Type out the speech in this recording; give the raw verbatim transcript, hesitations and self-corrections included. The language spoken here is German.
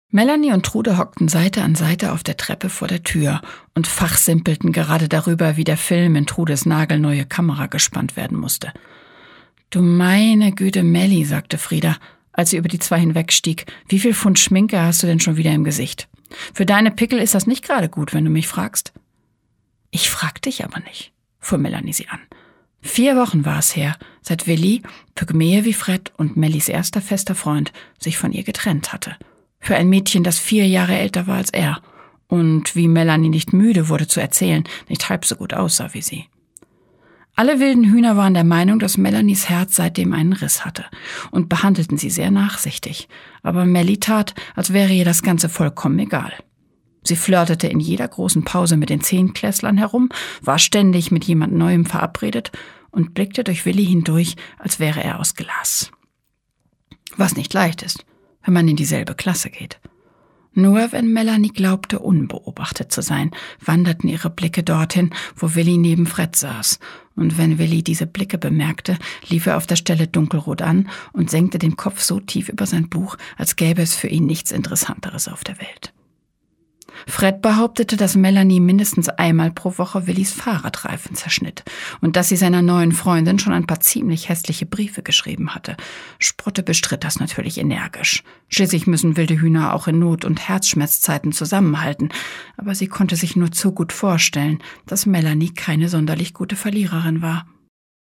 Melanie und Trude hockten Seite an Seite auf der Treppe vor der Tür und fachsimpelten gerade darüber, wie der Film in Trudes nagelneue Kamera gespannt werden musste. »Du meine Güte, Melli«, sagte Frieda, als sie über die zwei hinwegstieg, »wie viel Pfund Schminke hast du denn schon wieder im Gesicht? Für deine Pickel ist das nicht gerade gut, wenn du mich fragst.« »Ich frag dich aber nicht«, fuhr Melanie sie an. Vier Wochen war es her, seit Willi, Pygmäe wie Fred und Mellis erster fester Freund, sich von ihr getrennt hatte. Für ein Mädchen, das vier Jahre älter war als er und, wie Melanie nicht müde wurde zu erzählen, nicht halb so gut aussah wie sie. Alle wilden Hühner waren der Meinung, dass Melanies Herz seitdem einen Riss hatte und behandelten sie sehr nachsichtig. Aber Melli tat, als wäre ihr das Ganze vollkommen egal. Sie flirtete in jeder großen Pause mit den Zehnklässlern herum, war ständig mit jemand Neuem verabredet und blickte durch Willi hindurch, als wäre er aus Glas. Was nicht leicht ist, wenn man in dieselbe Klasse geht. Nur wenn Melanie glaubte, unbeobachtet zu sein, wanderten ihre Blicke dorthin, wo Willi neben Fred saß. Und wenn Willi diese Blicke bemerkte, lief er auf der Stelle dunkelrot an und senkte den Kopf so tief über sein Buch, als gäbe es für ihn nichts Interessanteres auf der Welt. Fred behauptete, dass Melanie mindestens einmal pro Woche Willis Fahrradreifen zerschnitt und dass sie seiner neuen Freundin schon ein paar ziemlich hässliche Briefe geschrieben hatte. Sprotte bestritt das natürlich energisch. Schließlich müssen wilde Hühner auch in Not- und Herzschmerzzeiten zusammenhalten, aber sie konnte sich nur zu gut vorstellen, dass Melanie keine sonderlich gute Verliererin war.